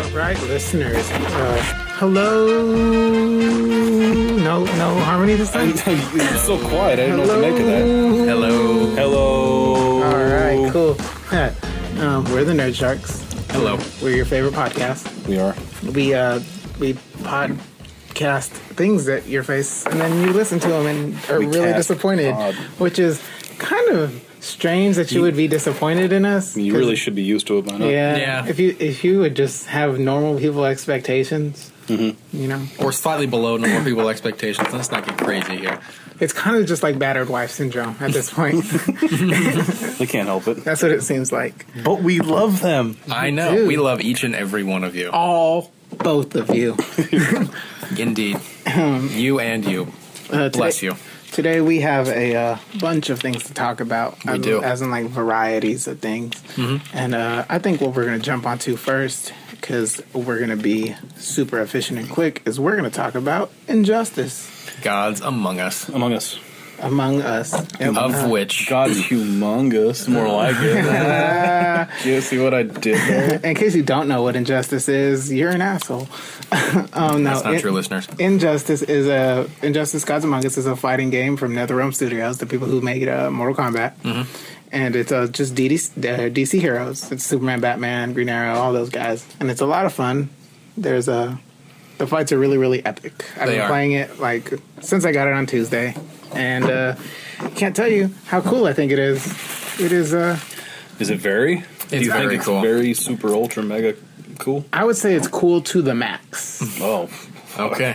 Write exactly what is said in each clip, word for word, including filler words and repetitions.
right, listeners. Uh, hello. No, no harmony this time. It's so quiet. I didn't Hello. know what to make of that. Hello. Hello. All right, cool. Yeah. Um, we're the Nerd Sharks. Hello. We're your favorite podcast. We are. We uh, we podcast things at your face, and then you listen to them and are We really cast disappointed, pod. which is kind of strange that you would be disappointed in us. You 'cause- really should be used to it by now. Yeah. Yeah. If you if you would just have normal people expectations, Mm-hmm. you know, Or slightly below normal people expectations. Let's not get crazy here. it's kind of just like battered wife syndrome at this point. They can't help it. That's what it seems like. But we love them. I know. Dude. We love each and every one of you. All both of you. Indeed. You and you. Uh, today, Bless you. Today we have a uh, bunch of things to talk about. We as, do. as in like varieties of things. Mm-hmm. And uh, I think what we're going to jump onto first, because we're going to be super efficient and quick, is we're going to talk about Injustice Gods among us. Among us. Among Us. And, Of uh, which. God's humongous. More like it. You see what I did there? in case you don't know what Injustice is, you're an asshole. um, no, That's not in- true, listeners. Injustice is a Injustice Gods Among Us is a fighting game from NetherRealm Studios, the people who made uh, Mortal Kombat, Mm-hmm. and it's uh, just D D, uh, D C heroes. It's Superman, Batman, Green Arrow, all those guys, and it's a lot of fun. There's a the fights are really really epic. I've They been are. playing it like since I got it on Tuesday, and uh, can't tell you how cool I think it is. It is. Uh, Is it very? Do It's you very think it's cool. very super ultra mega cool? I would say it's cool to the max. Oh. Okay.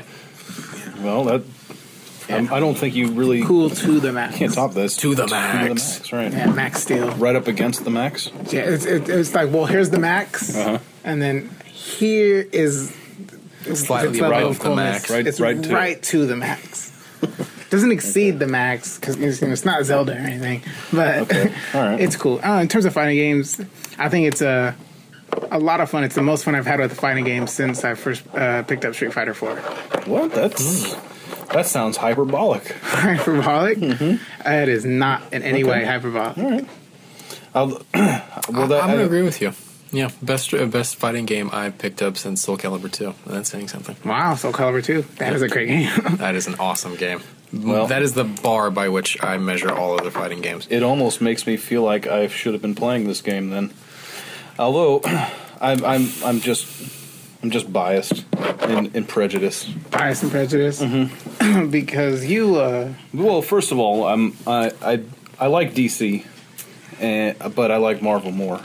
Well, that. I'm, I don't think you really Cool to the max. can't top this. To the To the max. max, right. Yeah, max steel. Right up against the max. Yeah, it's, it, it's like, well, here's the max, Uh-huh. and then here is Slightly its level above of the coolness. max. Right- it's right right to- to, the max. Doesn't exceed the max because it's, it's not Zelda or anything, but Okay. All right. it's cool. Uh, in terms of fighting games, I think it's a a lot of fun. It's the most fun I've had with a fighting game since I first uh, picked up Street Fighter four. What? That's. That sounds hyperbolic. Hyperbolic? Mm-hmm. It is not in any Okay. way hyperbolic. All right. I'll, well, that, I'm going to I- agree with you. Yeah, best uh, best fighting game I picked up since Soul Calibur two. That's saying something. Wow, Soul Calibur two. That is a great game. That is an awesome game. Well- that is the bar by which I measure all other fighting games. It almost makes me feel like I should have been playing this game then. Although I'm I'm I'm just I'm just biased and, and prejudiced. Bias and Prejudice. Mm-hmm. because you, uh, Well, first of all, I'm I I, I like D C, and, but I like Marvel more.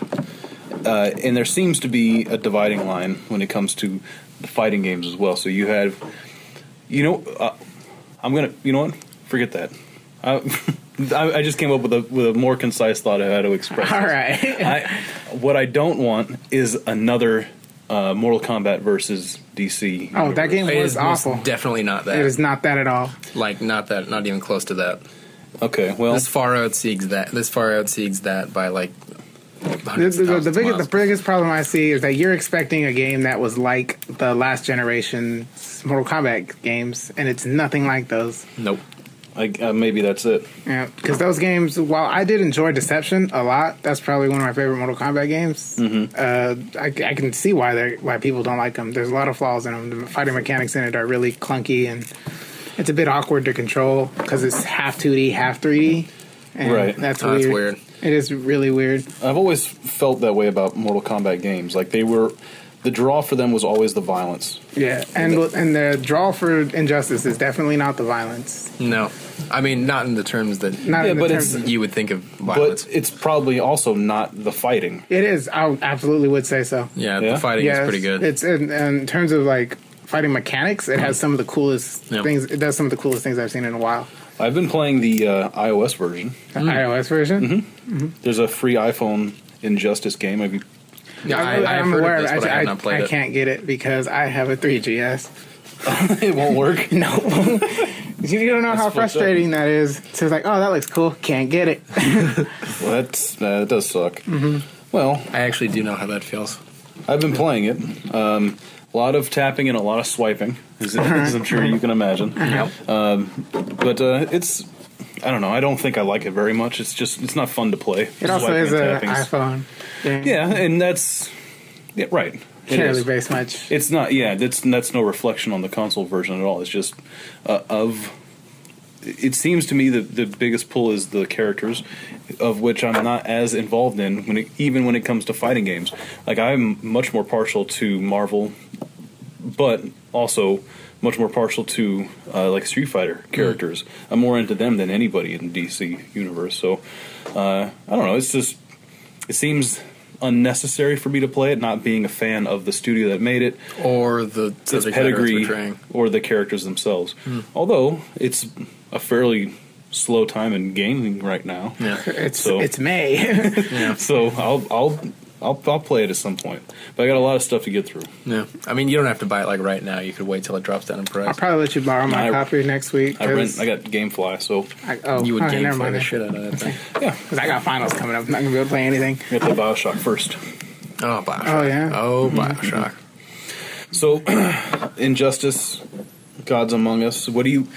Uh, and there seems to be a dividing line when it comes to the fighting games as well. So you have, you know, uh, I'm gonna, you know what? Forget that. I, I I just came up with a with a more concise thought of how to express. all this. right. I, what I don't want is another uh, Mortal Kombat versus D C. Oh, that game It was is most awful. definitely not that. It is not that at all. Like, not that, not even close to that. Okay, well, This far outseeks that. This far outseeks that by like The, hundreds the, of the, thousands biggest, miles. the biggest problem I see is that you're expecting a game that was like the last generation Mortal Kombat games, and it's nothing like those. Nope. I, uh, maybe that's it. Yeah, because those games, while I did enjoy Deception a lot, that's probably one of my favorite Mortal Kombat games. Mm-hmm. Uh, I, I can see why they why people don't like them. There's a lot of flaws in them. The fighting mechanics in it are really clunky, and it's a bit awkward to control because it's half two D, half three D. And Right. That's Oh, weird. that's weird. It is really weird. I've always felt that way about Mortal Kombat games. Like they were, the draw for them was always the violence. Yeah, and and the draw for Injustice is definitely not the violence. No. I mean, not in the terms that Not Yeah, in the but terms it's- of- you would think of violence. But it's probably also not the fighting. It is. I absolutely would say so. yeah, Yeah? the fighting Yes, is pretty good. It's in, in terms of like fighting mechanics. It has some of the coolest Yeah. things. It does some of the coolest things I've seen in a while. I've been playing the uh, iOS version. The iOS version. There's a free iPhone Injustice game. Have you? yeah, I, I've I'm heard aware of this, of it. but I, I, have not played I it. can't get it because I have a three G S. It won't work. No. You don't know how fucked frustrating that is. So it's like, oh, that looks cool. Can't get it. Well, that's uh, that does suck. Mm-hmm. Well, I actually do know how that feels. I've been playing it. Um, a lot of tapping and a lot of swiping, as, as I'm sure you can imagine. Yep. Um, but uh, it's, I don't know. I don't think I like it very much. It's just, it's not fun to play. It also Swiping is and an tapping is- iPhone. game. Yeah, and that's yeah, right. Can't really is. base much. It's not. Yeah, that's that's no reflection on the console version at all. It's just uh, of. It seems to me that the biggest pull is the characters, of which I'm not as involved in when it, even when it comes to fighting games. Like I'm much more partial to Marvel, but also much more partial to uh, like Street Fighter characters. Mm. I'm more into them than anybody in the D C universe. So uh, I don't know. It's just it seems unnecessary for me to play it, not being a fan of the studio that made it or the its pedigree or the characters themselves. Mm. Although it's a fairly slow time in gaming right now. Yeah. It's so, it's May. Yeah. So I'll I'll I'll I'll play it at some point. But I got a lot of stuff to get through. Yeah. I mean, you don't have to buy it like right now. You could wait till it drops down in price. I'll probably let you borrow my I, copy next week. I rent I got GameFly, so I, oh, you would oh, GameFly the shit out of that thing. Yeah, because I got finals coming up. I'm not gonna be able to play anything. You have to BioShock first. Oh, BioShock. Oh yeah. Oh, BioShock. So, Injustice, Gods Among Us. What do you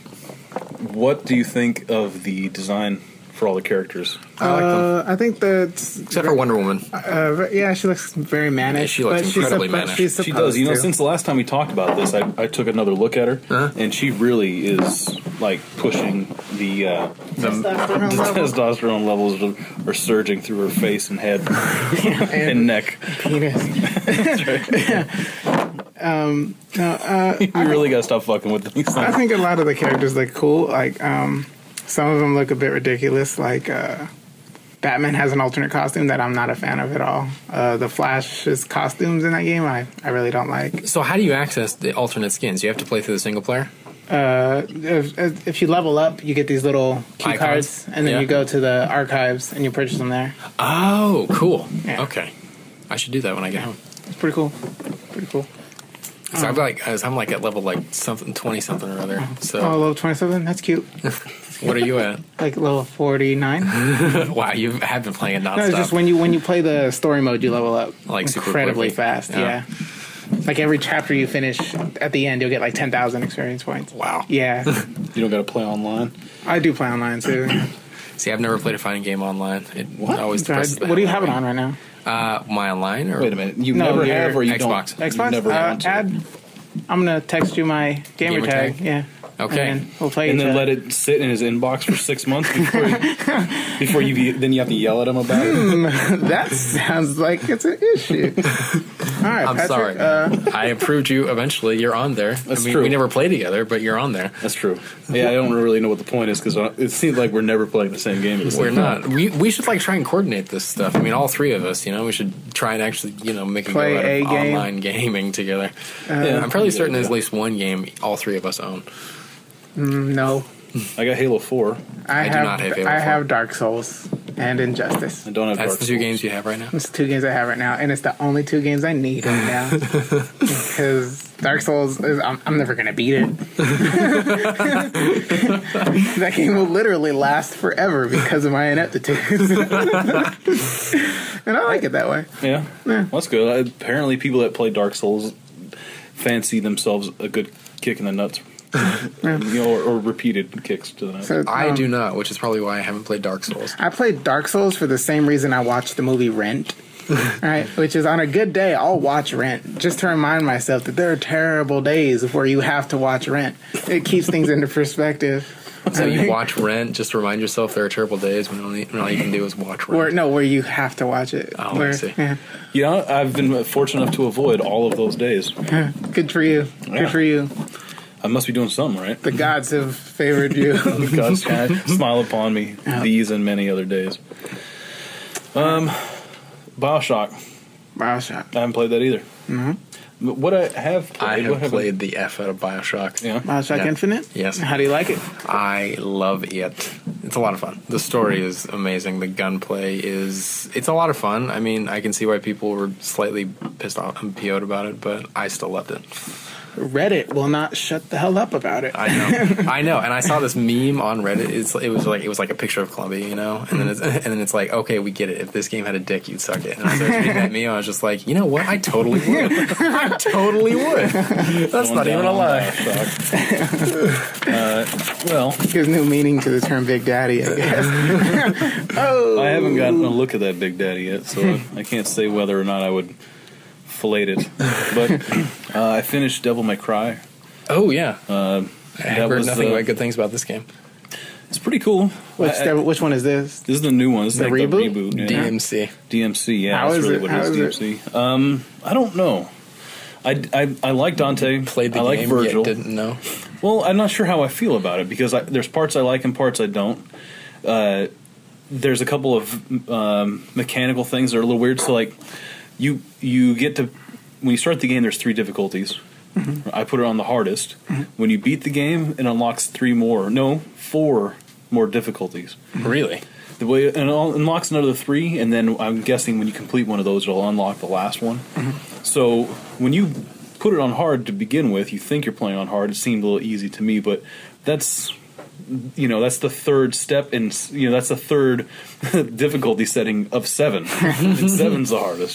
What do you think of the design for all the characters? I like them. Uh, I think that except for Wonder Woman. Uh, yeah, she looks very mannish. Yeah, she looks but incredibly she's mannish. She's She does. You know, to. since the last time we talked about this, I, I took another look at her, Uh-huh. and she really is like pushing the, uh, the, Testosterone the levels. testosterone levels are, are surging through her face and head and, and neck. penis. That's right. um, no, uh, You really gotta stop fucking with these I things. think a lot of the characters look cool. Like um, some of them look a bit ridiculous. Like uh, Batman has an alternate costume that I'm not a fan of at all. Uh, the Flash's costumes in that game, I, I really don't like. So how do you access the alternate skins? You have to play through the single player? Uh, if, if you level up, you get these little key Icons? cards, and then Yeah. you go to the archives and you purchase them there. Oh, cool. Yeah. Okay. I should do that when I get home. It's pretty cool. Pretty cool. So I'm like, I'm like at level like something, twenty something or other. So Oh, level twenty-seven? That's cute. what are you at? Like level forty-nine? Wow, you have been playing it nonstop. No, it's just when you when you play the story mode, you level up Like super incredibly quickly. fast. Yeah. Yeah. Like every chapter you finish, at the end you'll get like ten thousand experience points. Wow. Yeah, You don't gotta play online. I do play online too. See, I've never played a fighting game online. It What? always depresses the What do you hell have it out on of right now? me. Uh, my online or Wait a minute. You No, never your have, or you Xbox. don't. Xbox? You never uh, want to. add. I'm gonna text you my gamer, Gamer tag. tag? Yeah. Okay. And then we'll play. And each then other. let it sit in his inbox for six months before you, before you then you have to yell at him about it. That sounds like it's an issue. All right, I'm Patrick, sorry. Uh, I approved you eventually. You're on there. That's I mean, true. we never play together, but you're on there. That's true. Yeah, I don't really know what the point is because it seems like we're never playing the same game. At the same We're time. not. We we should like try and coordinate this stuff. I mean, all three of us. You know, we should try and actually you know make a Play go out a of game. online gaming together. Uh, yeah, I'm fairly yeah, certain there's yeah. at least one game all three of us own. mm, no, I got Halo four. I, I do have. not have Halo I four. have Dark Souls and Injustice. I don't have. That's Dark the two Souls. games you have right now. It's the two games I have right now, and it's the only two games I need right now because Dark Souls is. I'm, I'm never gonna beat it. That game will literally last forever because of my ineptitude, and I like it that way. Yeah, Yeah. Well, that's good. Uh, apparently, people that play Dark Souls fancy themselves a good kick in the nuts, you know, or, or repeated kicks to the nuts. So, I um, do not, which is probably why I haven't played Dark Souls. I played Dark Souls for the same reason I watched the movie Rent. Right, which is on a good day, I'll watch Rent just to remind myself that there are terrible days where you have to watch Rent. It keeps things into perspective. So you watch Rent just to remind yourself there are terrible days when only when all you can do is watch Rent. Where no, where you have to watch it. Oh, I where, see. Yeah. You know, I've been fortunate enough to avoid all of those days. Good for you. Yeah. Good for you. I must be doing something right. The gods have favored you. God's kind of smile upon me Yeah. these and many other days. Um, Bioshock. Bioshock. I haven't played that either. Mm-hmm. But what I have played, I what have have played the F out of Bioshock. Yeah. Bioshock Yeah. Infinite? Yes. How do you like it? I love it. It's a lot of fun. The story is amazing. The gunplay is it's a lot of fun. I mean, I can see why people were slightly pissed off and P O'd about it, but I still loved it. Reddit will not shut the hell up about it. I know, I know. And I saw this meme on Reddit. It's it was like it was like a picture of Columbia, you know. And then it's and then it's like, okay, we get it. If this game had a dick, you'd suck it. And I started reading that meme. I was just like, you know what? I totally would. I totally would. That's Going not even down a on lie. Bioshock. uh, well, Gives new meaning to the term Big Daddy, I guess. Oh, I haven't gotten a look at that Big Daddy yet, so I can't say whether or not I would filleted. But uh, I finished Devil May Cry. Oh yeah, Uh, I have heard nothing uh, but good things about this game. It's pretty cool. Which, I- I- which one is this? This is the new one. This is The like reboot? the reboot. Yeah. D M C. D M C, yeah, How that's is really it? what How it is is, D M C. Um, I don't know. I, I, I like Dante. Played the I like game, Virgil. yet didn't know. Well, I'm not sure how I feel about it because I, there's parts I like and parts I don't. Uh, there's a couple of um, mechanical things that are a little weird. So, like, you you get to when you start the game, there's three difficulties. Mm-hmm. I put it on the hardest. Mm-hmm. When you beat the game, it unlocks three more. No, four more difficulties. Really? The way and it unlocks another three, and then I'm guessing when you complete one of those, it'll unlock the last one. Mm-hmm. So when you put it on hard to begin with, you think you're playing on hard. It seemed a little easy to me, but that's you know that's the third step, and you know that's the third difficulty setting of seven. And seven's the hardest.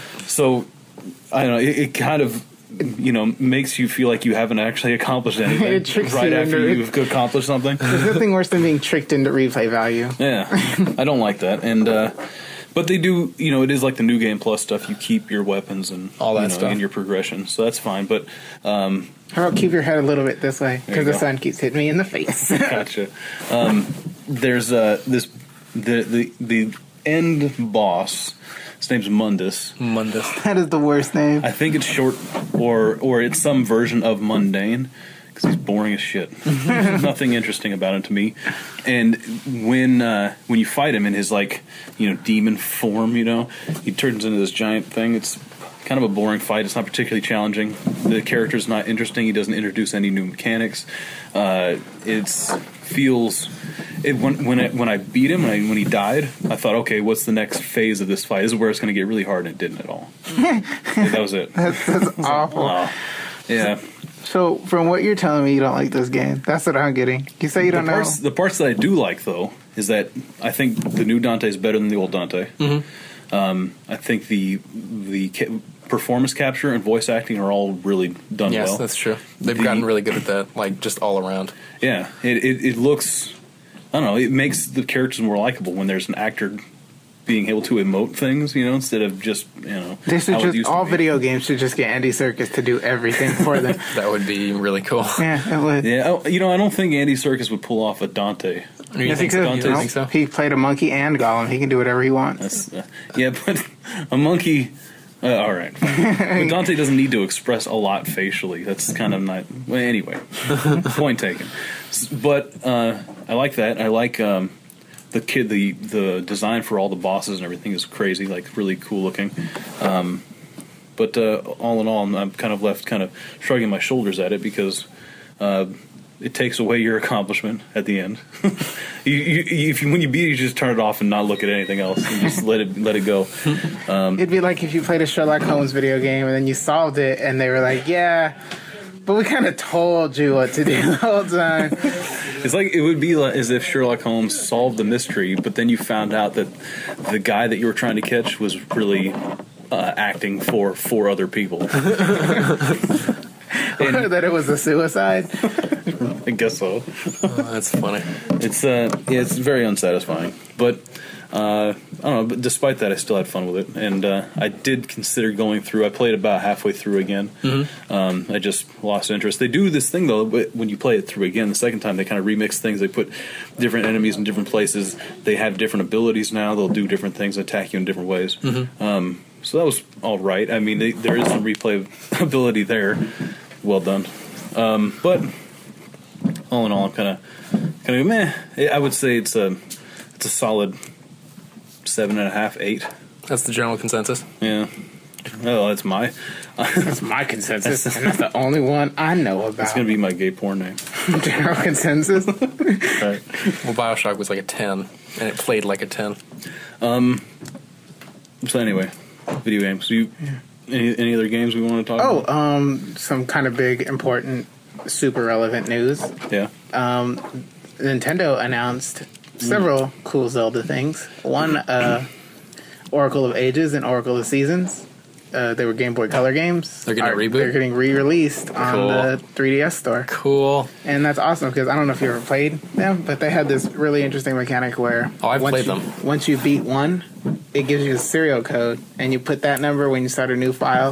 So I don't know. It, it kind of. You know, makes you feel like you haven't actually accomplished anything It tricks right you after into- you've accomplished something. There's nothing worse than being tricked into replay value. Yeah, I don't like that. And uh, but they do, you know, it is like the new game plus stuff. You keep your weapons and All that you know, stuff. in your progression, so that's fine. But um, How about keep your head a little bit this way? There you Because the go. sun keeps hitting me in the face. gotcha. Um, there's uh, this the the the end boss. His name's Mundus. Mundus. That is the worst name. I think it's short, or or it's some version of mundane, because he's boring as shit. There's nothing interesting about him to me. And when uh, when you fight him in his like you know demon form, you know he turns into this giant thing. It's kind of a boring fight. It's not particularly challenging. The character's not interesting. He doesn't introduce any new mechanics. Uh, it's feels. It, when when I, when I beat him, when, I, when he died, I thought, okay, what's the next phase of this fight? This is where it's going to get really hard, and it didn't at all. Yeah, that was it. That's, that's awful. Oh, yeah. So, from what you're telling me, you don't like this game. That's what I'm getting. You say you The don't parts, know. the parts that I do like, though, is that I think the new Dante is better than the old Dante. Mm-hmm. Um, I think the the ca- performance capture and voice acting are all really done Yes, well. that's true. They've The- gotten really good at that, like just all around. Yeah, it, it it looks. I don't know. It makes the characters more likable when there's an actor being able to emote things, you know, instead of just you know. They should how it just used to all be. video games should just get Andy Serkis to do everything for them. That would be really cool. Yeah, it would. Yeah, oh, you know, I don't think Andy Serkis would pull off a Dante. You Yes, he think could. so? You You know? think so? He played a monkey and Gollum. He can do whatever he wants. That's, uh, yeah, but a monkey. Uh, all right, fine. But Dante doesn't need to express a lot facially. That's kind of not. Well, anyway, point taken. S- But uh, I like that. I like um, the kid. The the design for all the bosses and everything is crazy. Like really cool looking. Um, but uh, all in all, I'm, I'm kind of left kind of shrugging my shoulders at it because. Uh, it takes away your accomplishment at the end. you, you, if you, when you beat it, you just turn it off and not look at anything else and just let it let it go. It'd be like if you played a Sherlock Holmes video game and then you solved it and they were like, yeah, but we kind of told you what to do the whole time. It's like it would be like, as if Sherlock Holmes solved the mystery, but then you found out that the guy that you were trying to catch was really uh, acting for four other people. And That it was a suicide. I guess so. Oh, that's funny. It's uh, yeah, it's very unsatisfying. But uh, I don't know. But despite that, I still had fun with it, and uh, I did consider going through. I played about halfway through again. Mm-hmm. Um, I just lost interest. They do this thing though. When you play it through again, the second time they kind of remix things. They put different enemies in different places. They have different abilities now. They'll do different things, attack you in different ways. Mm-hmm. Um, so that was all right. I mean, they, there is some replay ability there. Well done. Um, but all in all, I'm kind of kind of meh. I would say it's a it's a solid seven and a half, eight. That's the general consensus. Yeah. Well, that's my. That's my consensus, and that's the only one I know about. It's gonna be my gay porn name. General consensus. Right. Well, Bioshock was like a ten, and it played like a ten. Um. So anyway, video games. You any any other games we want to talk Oh, about? um, some kind of big, important, super relevant news. Yeah. Um, Nintendo announced several cool Zelda things. One, uh, Oracle of Ages and Oracle of Seasons. Uh, they were Game Boy Color games. They're getting a Are- reboot? They're getting re-released on Cool. the three D S store. Cool. And that's awesome because I don't know if you ever played them, but they had this really interesting mechanic where Oh, I've once played you, them. Once you beat one, it gives you a serial code, and you put that number when you start a new file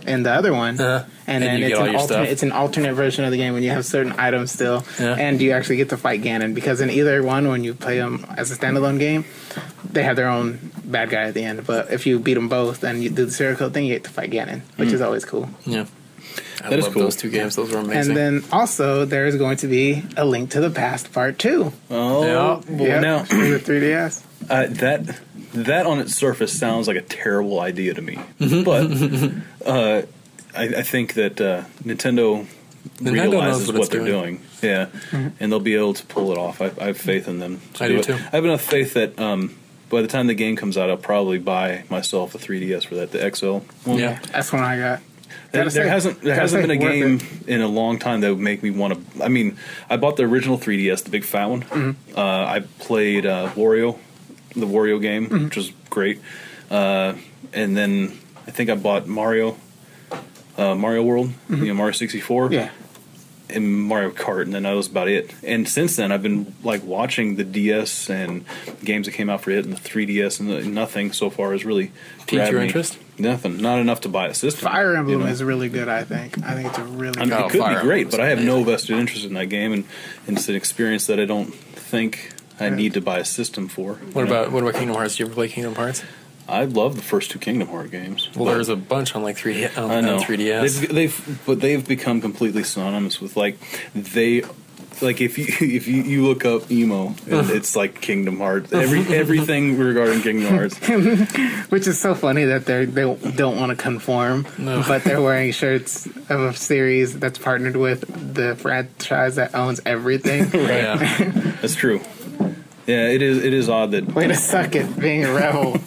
in the other one, Uh-huh. and, And then you it's get all an your alternate. stuff. It's an alternate version of the game when you have certain items still, Yeah. and you actually get to fight Ganon. Because in either one, when you play them as a standalone game, they have their own bad guy at the end. But if you beat them both and you do the serial code thing, you get to fight Ganon, which is always cool. Yeah. I That is love cool. those two games. Those were amazing. And then also there is going to be a Link to the Past Part Two. Oh, Yeah. well, Yep, now for the three D S. uh, that that on its surface sounds like a terrible idea to me, Mm-hmm. but uh, I, I think that uh, Nintendo, Nintendo knows realizes what what, it's they're doing. doing, yeah, and they'll be able to pull it off. I, I have faith in them. To I do it. too. I have enough faith that um, by the time the game comes out, I'll probably buy myself a three D S for that, the X L. one. Yeah. That's one I got. There, Gotta there say- hasn't there gotta hasn't say, been a worth game it. in a long time that would make me want to. I mean, I bought the original three D S, the big fat one. Mm-hmm. Uh, I played uh, Wario, the Wario game, Mm-hmm. which was great. Uh, and then I think I bought Mario, uh, Mario World, you know, Mario sixty-four, Mm-hmm. Yeah. and Mario Kart, and then that was about it. And since then, I've been like watching the D S and games that came out for it, and the three D S, and the, nothing so far has really Piqued grabbed your me. interest? Nothing, not enough to buy a system. Fire Emblem you know? is really good, I think. I think it's a really I mean, good Oh, it could Fire be great, Emblem's but I have no amazing. vested interest in that game, and, and it's an experience that I don't think I need to buy a system for. What you know? about what about Kingdom Hearts? Did you ever play Kingdom Hearts? I love the first two Kingdom Hearts games. Well, but there's a bunch on like three D on, I know on three D S. They've, they've but they've become completely synonymous with like they. Like if you if you, you look up emo, and it's like Kingdom Hearts. Every everything regarding Kingdom Hearts. Which is so funny that they they don't want to conform, No. but they're wearing shirts of a series that's partnered with the franchise that owns everything. Yeah. That's true. Yeah, it is. It is odd that Way to suck it, being a rebel.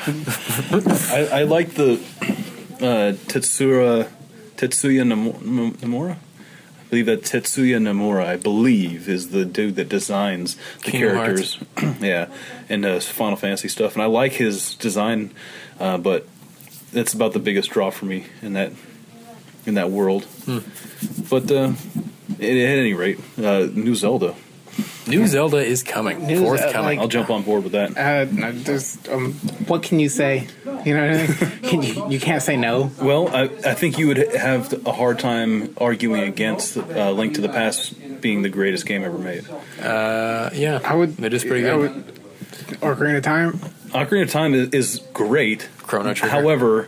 I, I like the uh, Tetsura Tetsuya Namo- Nomura. I believe that Tetsuya Nomura, I believe, is the dude that designs the Kingdom characters. yeah, and uh, Final Fantasy stuff. And I like his design, uh, but that's about the biggest draw for me in that in that world. Hmm. But uh, at, at any rate, uh, new Zelda. New Zelda is coming. New Ze- Forthcoming. like- I'll jump on board with that. Uh, no, just, um, what can you say? You know what I mean? Can you, you can't say no. Well, I, I think you would have a hard time arguing against uh, Link to the Past being the greatest game ever made. uh, yeah, I would. It is pretty I good. would- Ocarina of Time. Ocarina of Time is, is great. Chrono Trigger. However,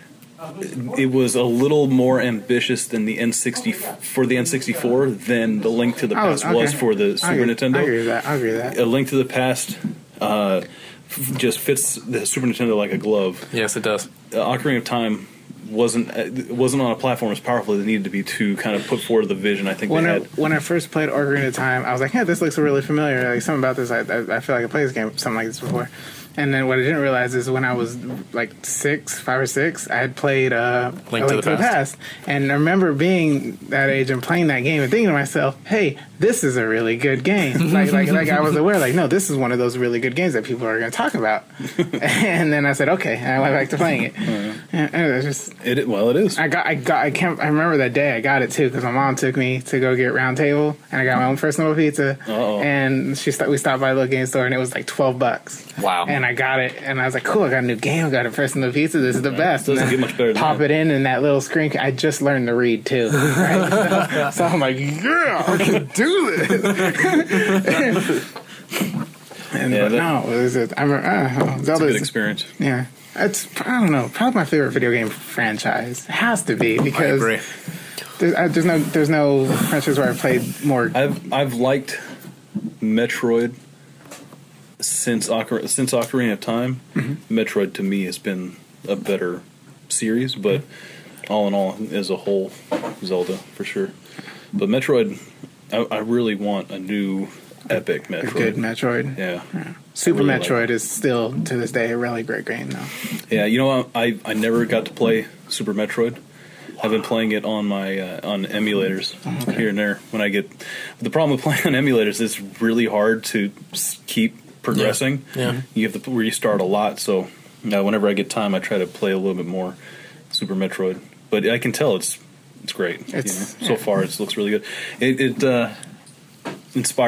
it was a little more ambitious than the N sixty for the N sixty-four than the Link to the Oh, Past okay. was for the I Super agree, Nintendo. I agree with that. I agree with that. A Link to the Past uh, f- just fits the Super Nintendo like a glove. Yes, it does. Uh, Ocarina of Time wasn't uh, wasn't on a platform as powerful as it needed to be to kind of put forward the vision. I think When they I, had. when I first played Ocarina of Time, I was like, "Yeah, this looks really familiar. Like something about this. I, I, I feel like I played this game, something like this before." And then what I didn't realize is when I was like six, five or six, I had played uh, Link to the Past. And I remember being that age and playing that game and thinking to myself, "Hey, this is a really good game." like, like, like I was aware, like, no, this is one of those really good games that people are going to talk about. And then I said, "Okay," and I went back to playing it. And it was just. It, well, it is. I got, I got, I can't. I remember that day I got it too because my mom took me to go get Round Table, and I got my own personal pizza. Uh-oh. And she, st- we stopped by a little game store, and it was like twelve bucks. Wow. And I got it, and I was like, "Cool! I got a new game. I got a personal pizza. This is the best." Doesn't And get then much better than Pop that. it in, and that little screen. I just learned to read too. Right? so, so I'm like, "Yeah, I can do this." and Yeah, but that- no, it was. I remember, uh, It's a Zelda's good experience. yeah. It's I don't know, probably my favorite video game franchise. It has to be I because agree. there's, uh, there's no there's no franchise where I've played more. I've I've liked Metroid since Ocar- since Ocarina of Time. Mm-hmm. Metroid to me has been a better series, but all in all, as a whole, Zelda for sure. But Metroid, I, I really want a new epic a Metroid. good Metroid. Yeah, Super I really Metroid like is still to this day a really great game though. yeah. You know, I I never got to play Super Metroid. I've been playing it on my uh, on emulators here and there when I get. The problem with playing on emulators is it's really hard to s- keep progressing. Yeah. You have to restart a lot. So uh, whenever I get time, I try to play a little bit more Super Metroid. But I can tell it's it's great. you It's- know. So yeah. far, it looks really good. It, it uh, inspired a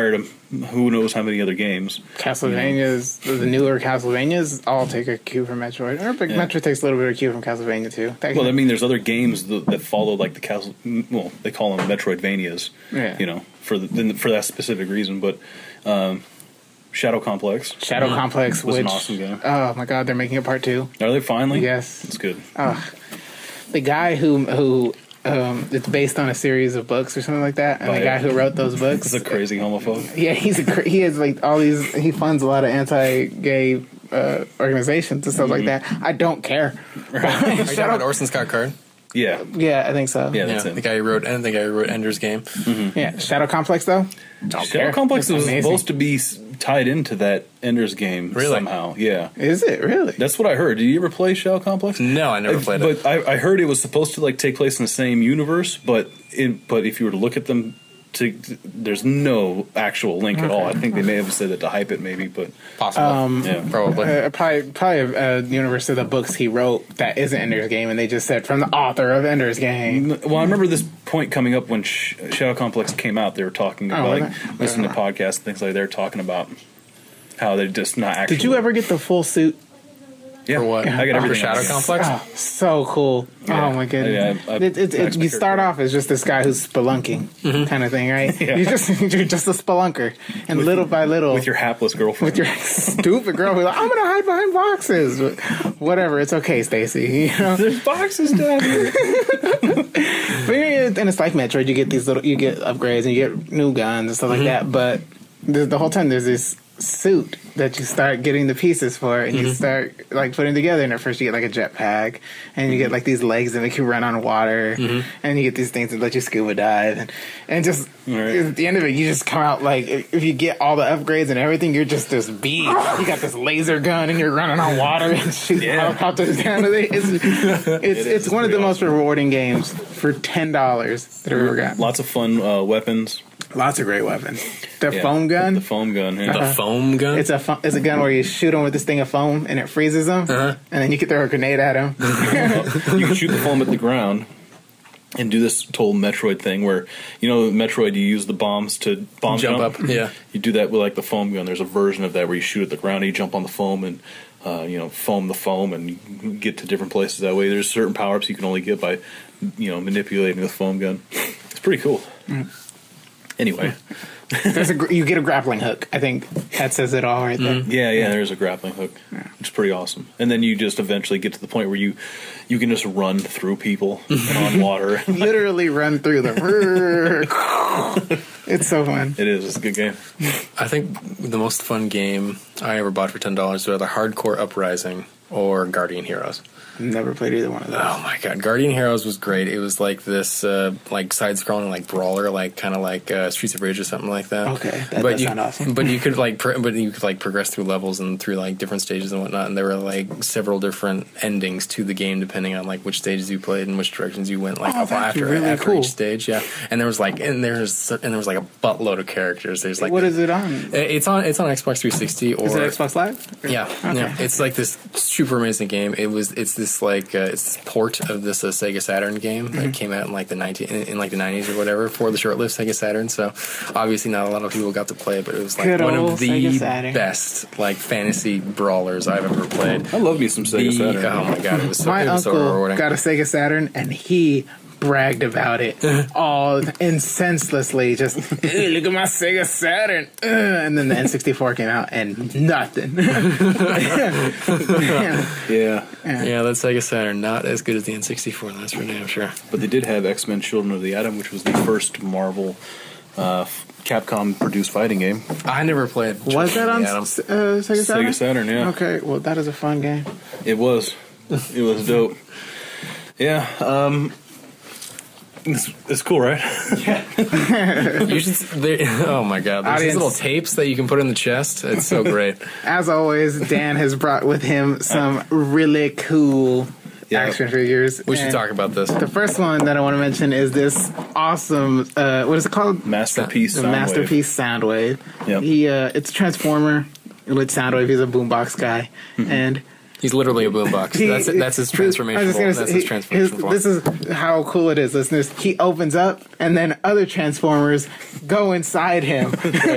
who knows how many other games. Castlevania's, the newer Castlevanias all take a cue from Metroid. Or but Yeah. Metroid takes a little bit of cue from Castlevania too. That- Well, I mean, there's other games that, that follow like the Castle. Well, they call them Metroidvanias. Yeah. You know, for the, for that specific reason. But um, Shadow Complex. Shadow Complex was which, an awesome game. Oh my god, they're making a part two. Are they finally? Yes. It's good. Oh, the guy who who um, it's based on a series of books or something like that, and Oh, the yeah. guy who wrote those books, It's a crazy homophobe. yeah, he's a cra- he has like all these. He funds a lot of anti-gay uh, organizations and stuff like that. I don't care. Are you talking about Orson Scott Card? Yeah. Yeah, I think so. Yeah, Yeah, that's the it. guy who wrote and the guy who wrote Ender's Game. Yeah, Shadow Complex though. Don't Shadow care. Complex It's was amazing. supposed to be s- tied into that Ender's Game Really? somehow. Yeah. Is it really? That's what I heard. Did you ever play Shadow Complex? No, I never played it. But I, I heard it was supposed to like take place in the same universe, but in, but if you were to look at them, to, there's no actual link at all. I think they may have said it to hype it, maybe, but Possible. Um, yeah. Probably. Uh, probably, probably a, a universe of the books he wrote that isn't Ender's Game, and they just said from the author of Ender's Game. Well, I remember this point coming up when Sh- Shadow Complex came out. They were talking Oh, about was like it? listening to podcasts and things like that. They're talking about how they're just not actually. Did you ever get the full suit? Yeah, For what? I got For everything. Shadow on it. Complex? Oh, so cool! Yeah. Oh my goodness! Yeah, I- I- it, it, I it, you expect start her to- off as just this guy who's spelunking, kind of thing, right? Yeah. You're just you're just a spelunker, and little by little, with your hapless girlfriend. with your stupid girl who's like, I'm gonna hide behind boxes. Whatever, it's okay, Stacy. You know. There's boxes down here. But yeah, and it's like Metroid. You get these little, you get upgrades and you get new guns and stuff like that. But the, the whole time there's this suit that you start getting the pieces for, and you start like putting together. And at first you get like a jetpack, and you get like these legs that make you run on water, and you get these things that let you scuba dive, and and just Right. at the end of it, you just come out like if, if you get all the upgrades and everything, you're just this beast. You got this laser gun, and you're running on water and shooting Yeah. helicopters down. It's it's, it's, is one of pretty the most rewarding games for ten dollars that I've ever gotten. Lots of fun uh, weapons. Lots of great weapons. The Yeah. foam gun. The foam gun. Yeah. The foam gun? It's a fo- it's a gun where you shoot them with this thing of foam and it freezes them, Uh-huh. and then you can throw a grenade at them. You can shoot the foam at the ground and do this total Metroid thing where, you know, Metroid, you use the bombs to bomb Jump jump. up, yeah. You do that with like the foam gun. There's a version of that where you shoot at the ground and you jump on the foam and, uh, you know, foam the foam and you get to different places that way. There's certain power ups you can only get by, you know, manipulating the foam gun. It's pretty cool. Anyway, There's a gr- you get a grappling hook. I think that says it all right there. yeah, yeah, there's a grappling hook, which is pretty awesome. And then you just eventually get to the point where you you can just run through people and on water. Literally run through the. It's so fun. It is. It's a good game. I think the most fun game I ever bought for ten dollars was either Hardcore Uprising or Guardian Heroes. Never played either one of those. Oh my god, Guardian Heroes was great. It was like this, uh, like side-scrolling, like brawler, like kind of like uh, Streets of Rage or something like that. Okay, that but does you, sound awesome. But you could like, pro- but you could like progress through levels and through like different stages and whatnot. And there were like several different endings to the game depending on like which stages you played and which directions you went. Like Oh, that's after really after cool. each stage, yeah. And there was like, and there's and there was like a buttload of characters. There's like What is it on? It's on it's on Xbox three sixty or Is it Xbox Live? yeah, Okay. yeah. It's like this super amazing game. It was. It's this like uh, it's this port of this uh, Sega Saturn game Mm-hmm. that came out in like the nineteen in, in like the nineties or whatever for the short-lived Sega Saturn. So obviously not a lot of people got to play it, but it was like Good one old of the Sega Saturn. best like fantasy brawlers I've ever played. I love me some Sega The- Saturn. oh my god, it was so, My it was so uncle rewarding. got a Sega Saturn, and he bragged about it all and senselessly. Just, hey, look at my Sega Saturn. Uh, and then the N sixty-four came out, and nothing. Yeah, Yeah, that Sega Saturn not as good as the N sixty-four. That's for damn sure. but they did have X-Men: Children of the Atom, which was the first Marvel uh, Capcom produced fighting game. I never played. Was that on Yeah, uh, Sega Saturn? Sega Saturn, yeah. Okay, well, that is a fun game. It was. It was dope. Yeah, um, it's, it's cool, right? You should. They, oh my god! There's these Audience. little tapes that you can put in the chest. It's so great. As always, Dan has brought with him some really cool Yeah. action figures. We should And talk about this. The first one that I want to mention is this awesome. Uh, what is it called? Masterpiece. The Soundwave. Masterpiece Soundwave. Yep. He uh, it's a Transformer with Soundwave. He's a boombox guy, Mm-hmm. and He's literally a boombox. He- That's that's his transformation. I was just gonna That's say, his he- transformation. his- form. This is how cool it is, listeners. He opens up, and then other Transformers go inside him.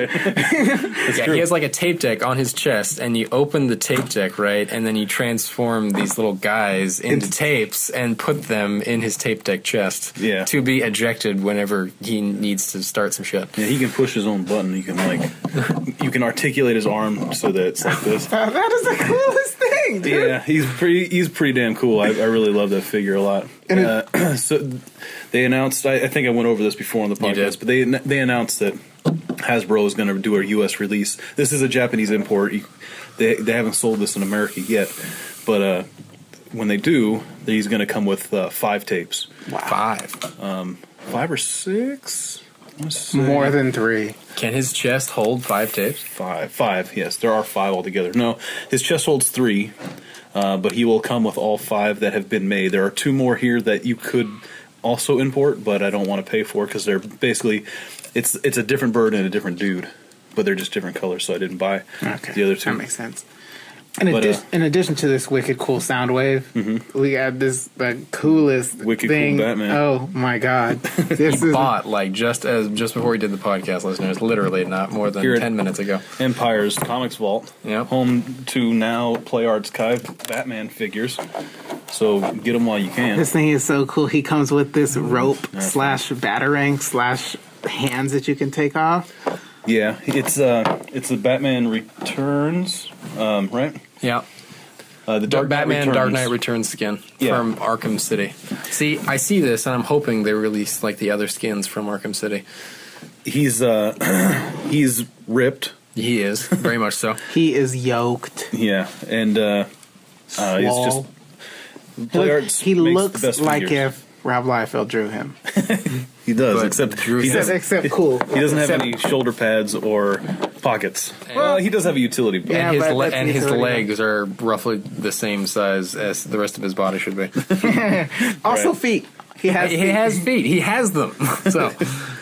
Yeah, he has like a tape deck on his chest, and you open the tape deck, right, and then you transform these little guys into It's- tapes and put them in his tape deck chest Yeah. to be ejected whenever he needs to start some shit. Yeah, he can push his own button. You can like, you can articulate his arm so that it's like this. Uh, that is the coolest thing, dude. Yeah, he's pretty. He's pretty damn cool. I, I really love that figure a lot. And it- Uh, so they announced. I, I think I went over this before on the You did. podcast, but they they announced that Hasbro is going to do a U S release. This is a Japanese import. You- They they haven't sold this in America yet, but uh, when they do, he's going to come with uh, five tapes, Five. five or six. I wanna say More than three. Can his chest hold five tapes? Five, five. Yes, there are five altogether. No, his chest holds three, uh, but he will come with all five that have been made. There are two more here that you could also import, but I don't want to pay for because they're basically it's it's a different bird and a different dude, but they're just different colors, so I didn't buy Okay, the other two. that makes sense. In, But, addi- uh, in addition to this wicked cool sound wave, we got this the coolest Wicked cool thing. Batman. Oh my god! This He is bought like just as just before we did the podcast, listeners. Literally, not more than Here it- ten minutes ago. Empire's Comics Vault, Yep. home to now Play Arts Kai Batman figures. So get them while you can. this thing is so cool. He comes with this rope slash batarang slash hands that you can take off. Yeah, it's uh, it's the Batman Returns, um, right? Yeah. Uh, the Dark Knight Batman Returns. Dark Knight Returns skin Yeah. from Arkham City. See, I see this, and I'm hoping they release like the other skins from Arkham City. He's uh, he's ripped. He is very much so. He is yoked. Yeah, and uh, uh, it's just Swole. Play He, Arts he makes the looks best like figures. if Rob Liefeld drew him. He does, But except Drew he said- doesn't. Except cool. He doesn't have Except- any shoulder pads or pockets. Well, he does have a utility belt. Yeah, and his but le- that's and his utility legs are roughly the same size as the rest of his body should be. Also Right. feet. He has. he feet. has feet. He has them. So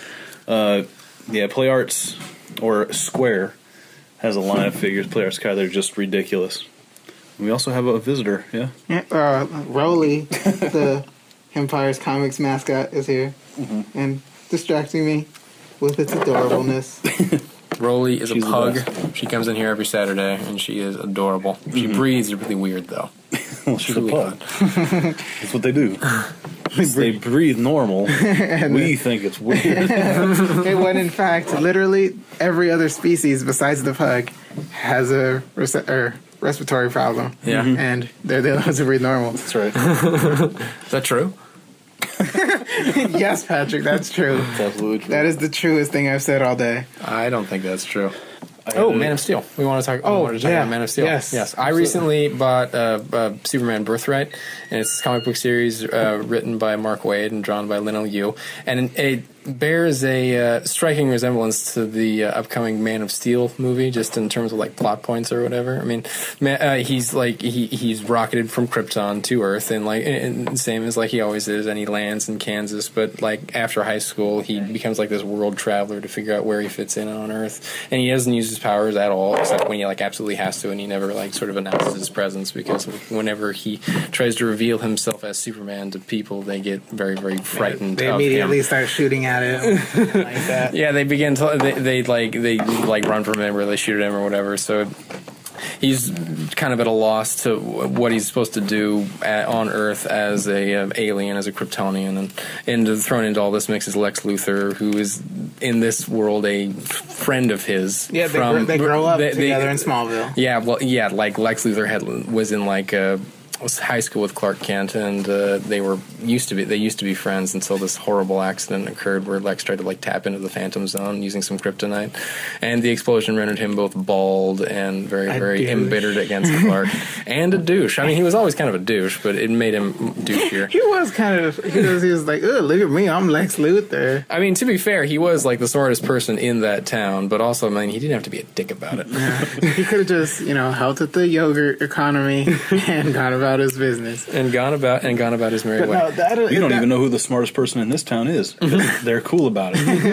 Yeah, Play Arts or Square has a line of figures. Play Arts Kai, they're just ridiculous. We also have a visitor. Yeah, Yeah, uh, Rolly, the Empire's Comics mascot, is here Mm-hmm. and distracting me with its adorableness. Rolly is She's a the pug. best. She comes in here every Saturday, and she is adorable. She breathes really weird though. well, she's Truly a pug. That's what they do. They breathe normal. We think it's weird. Hey, when in fact, literally every other species besides the pug has a res- or respiratory problem. Yeah. Mm-hmm. And they're the ones who breathe normal. That's right. Is that true? Yes, Patrick, that's true. That's absolutely true. That is the truest thing I've said all day. I don't think that's true. I Oh, had Man a- of Steel. We want to talk. Oh, we want to talk yeah. about Man of Steel. Yes. yes. I recently bought uh, uh, Superman Birthright, and it's this comic book series uh, written by Mark Waid and drawn by Lin Yu, and it bears a uh, striking resemblance to the uh, upcoming Man of Steel movie, just in terms of like plot points or whatever. I mean, ma- uh, he's like he he's rocketed from Krypton to Earth, and like and same as like he always is, and he lands in Kansas. But like after high school, he becomes like this world traveler to figure out where he fits in on Earth, and he doesn't use his powers at all, except when he like absolutely has to, and he never like sort of announces his presence because whenever he tries to reveal himself as Superman to people, they get very very frightened. They of immediately him. start shooting at it like that. Yeah, they begin to they, they like they like run from him or they shoot at him or whatever. So he's kind of at a loss to what he's supposed to do at, on Earth as a um, alien, as a Kryptonian, and and thrown into all this mix is Lex Luthor, who is in this world a friend of his. Yeah, they, from, gr- they grow up they- they- together in Smallville. Yeah, well, yeah, like Lex Luthor had was in like uh, was high school with Clark Kent, and uh, they were used to be they used to be friends until this horrible accident occurred where Lex tried to like tap into the Phantom Zone using some kryptonite, and the explosion rendered him both bald and very A very douche. embittered against Clark, and a douche. I mean, he was always kind of a douche, but it made him douchier. He was kind of. He was. He was like, "Oh, look at me! I'm Lex Luthor." I mean, to be fair, he was like the smartest person in that town, but also, I mean, he didn't have to be a dick about it. He could have just, you know, helped with the yogurt economy and gone about about his business. and gone about and gone about his merry But way. no, that, You don't that, even know who the smartest person in this town is. They're cool about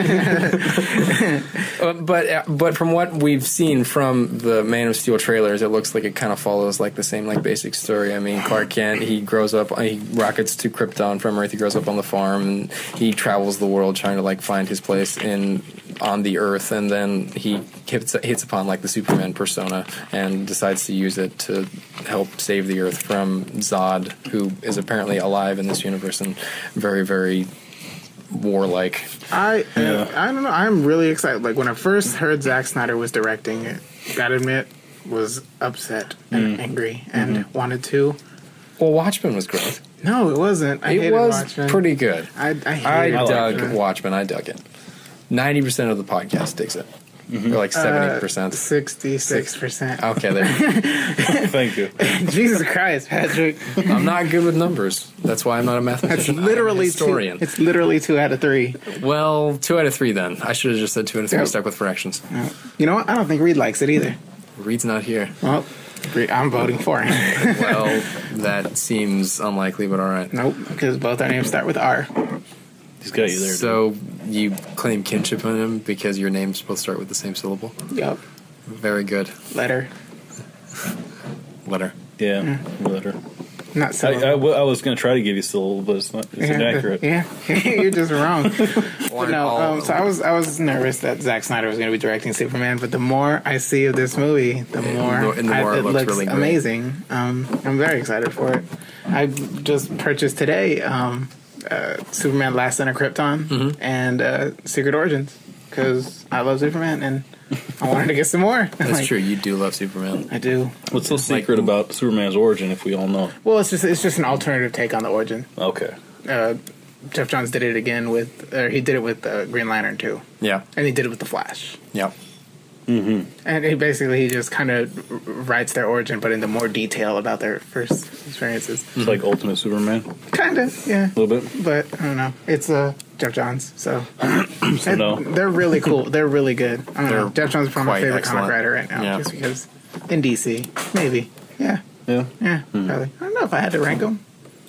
it. Uh, but uh, but from what we've seen from the Man of Steel trailers, it looks like it kind of follows like the same like basic story. I mean, Clark Kent, he grows up, he rockets to Krypton from Earth. He grows up on the farm, and he travels the world trying to like find his place in on the Earth, and then he hits hits upon like the Superman persona and decides to use it to help save the Earth from Zod, who is apparently alive in this universe and very very warlike. I Yeah. I don't know. I'm really excited. Like when I first heard Zack Snyder was directing it, gotta admit, was upset and angry and Mm-hmm. wanted to. Well, Watchmen was great. No, it wasn't. I It hated was Watchmen. pretty good. I I, I hated dug Watchmen. Watchmen. I dug it. Ninety percent of the podcast digs it. Mm-hmm. Or like seventy percent. Uh, Sixty-six percent. Okay, there. Thank you. Jesus Christ, Patrick! I'm not good with numbers. That's why I'm not a That's mathematician. I'm a literally historian. two. It's literally two out of three. Well, two out of three. Then I should have just said two out of three. Yep. Stuck with fractions. You know what? I don't think Reed likes it either. Reed's not here. Well, Reed- I'm voting for him. Well, that seems unlikely, but all right. Nope, because both our names start with R. He's got you there. dude. So you claim kinship on him because your names both start with the same syllable. Yup. Very good. Letter, Letter. Yeah, letter. not I, syllable. I, w- I was going to try to give you syllable, but it's not. It's inaccurate. Yeah, you're just wrong. Or But no, all um, of so them. I was I was nervous that Zack Snyder was going to be directing Superman, but the more I see of this movie, the And more, the more- and the I- more it it looks looks really great. amazing. Um, I'm very excited for it. I just purchased today um, uh, Superman: Last Son of Krypton Mm-hmm. and uh, Secret Origins because I love Superman and I wanted to get some more. That's Like, true. You do love Superman. I do. What's so secret about Superman's origin if we all know? Well, it's just it's just an alternative take on the origin. Okay. Uh, Jeff Johns did it again with, or he did it with uh, Green Lantern too, Yeah. and he did it with the Flash. Yeah. And he basically he just kind of writes their origin, but into more detail about their first experiences. It's like Ultimate Superman, Kind of, yeah. a little bit. But I don't know. It's uh, Jeff Johns, so and no. they're really cool. They're really good. I don't know. They're Jeff Johns is probably my quite favorite excellent. comic writer right now, Yeah. just because in D C, maybe, yeah, Yeah. yeah, probably. I don't know if I had to rank them.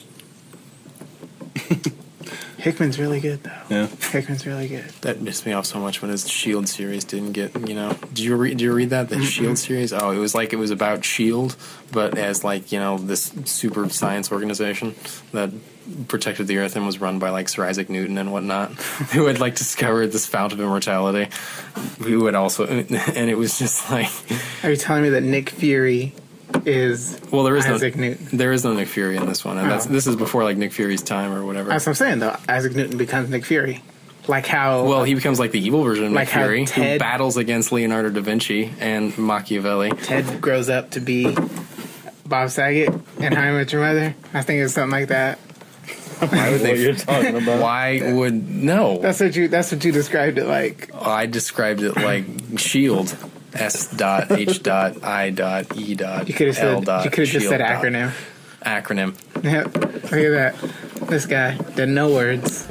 Hickman's really good though. Yeah. Hickman's really good. That pissed me off so much when his Shield series didn't get, you know. Did you read? Did you read that the Shield series? Oh, it was like it was about Shield, but as like you know this super science organization that protected the Earth and was run by like Sir Isaac Newton and whatnot, who had like discovered this fount of immortality. Who had also, and it was just like, Are you telling me that Nick Fury is well, there is Isaac no Newton? there is no Nick Fury in this one, and that's Oh. this is before like Nick Fury's time or whatever. That's what I'm saying though. Isaac Newton becomes Nick Fury, like how. Well, he becomes like the evil version of Like Nick how Fury, who Ted- battles against Leonardo da Vinci and Machiavelli. Ted grows up to be Bob Saget in How I Met Your Mother. I think it's something like that. Why would What they? you're talking about? Why would no? That's what you. That's what you described it like. I described it like Shield. S dot H dot I dot E dot You could have L said. dot You could have just said shield dot- acronym. Acronym. Yep. Look at that. This guy did no words.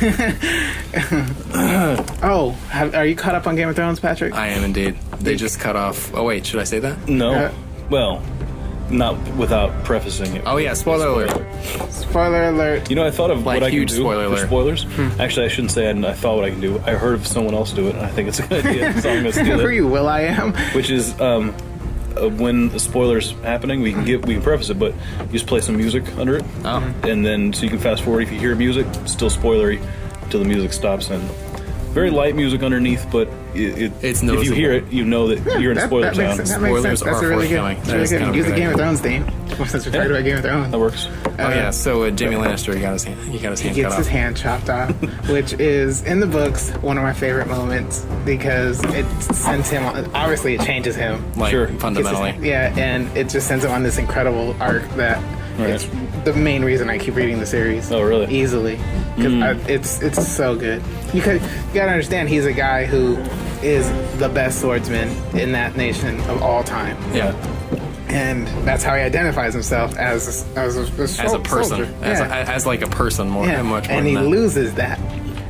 oh, have, are you caught up on Game of Thrones, Patrick? I am indeed. They just cut off. Oh wait, should I say that? No. Uh, well, not without prefacing it. Oh yeah, spoiler alert. Spoiler alert. You know, I thought of Like, what I huge can do spoiler for alert. spoilers. Actually, I shouldn't say I, I thought what I can do. I heard of someone else do it, and I think it's a good idea, so I'm going to steal Who it. you? Will I am. Which is um, uh, when the spoilers happening, we can give we can preface it, but you just play some music under it, Oh. and then so you can fast forward if you hear music, still spoilery until the music stops, and very light music underneath, but it, it, It's if you noticeable. hear it, you know that you're in that, spoiler that makes, town. sense. that makes Spoilers sense. That's are a really good. forthcoming. That's That really is good. kind of Use the a Game good of Thrones theme. Since we're talking about Game of Thrones. That works. Oh yeah, so uh, Jamie Lannister, he got his hand, he got his He hand gets cut his off. hand chopped off, which is in the books one of my favorite moments because it sends him on. Obviously, it changes him. Like Sure. Gets his- fundamentally. yeah, and it just sends him on this incredible arc that Right. it's the main reason I keep reading the series. Oh, really? Easily, because it's it's so good. You could you gotta understand he's a guy who is the best swordsman in that nation of all time, Yeah, and that's how he identifies himself as a, as a, as a person, soldier. as, yeah. a, as like a person more, yeah. much more and than he that. loses that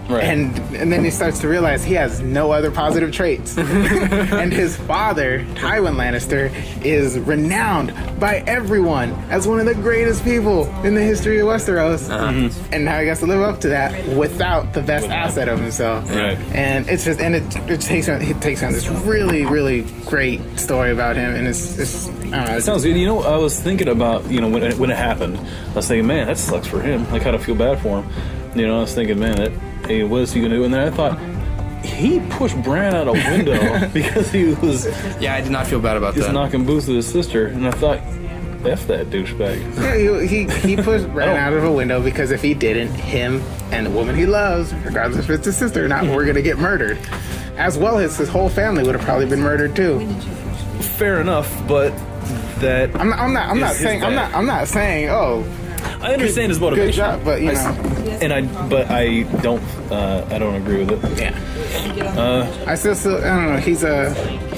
Right. And and then he starts to realize he has no other positive traits. And his father, Tywin Lannister, is renowned by everyone as one of the greatest people in the history of Westeros. Uh-huh. Mm-hmm. And now he has to live up to that without the best asset of himself. Right. And it's just and it, it takes on it takes on this really really great story about him, and it's it's I don't know. It sounds good. You know, I was thinking about, you know, when it, when it happened, I was thinking, man, that sucks for him. I kind of feel bad for him. You know, I was thinking, man, that, hey, what is he going to do? And then I thought, he pushed Bran out a window because he was Yeah, I did not feel bad about just that. knocking boots with his sister. And I thought, F that douchebag. Yeah, he, he, he pushed Bran out of a window because if he didn't, him and the woman he loves, regardless if it's his sister or not, were going to get murdered. As well as his whole family would have probably been murdered too. Fair enough, but that I'm not. I'm not. I'm not is his saying. I'm bad. not. I'm not saying. Oh, I understand his good motivation. job, but you I know. s- and I, but I don't, uh, I don't agree with it. Yeah. I still, still. I don't know. He's a.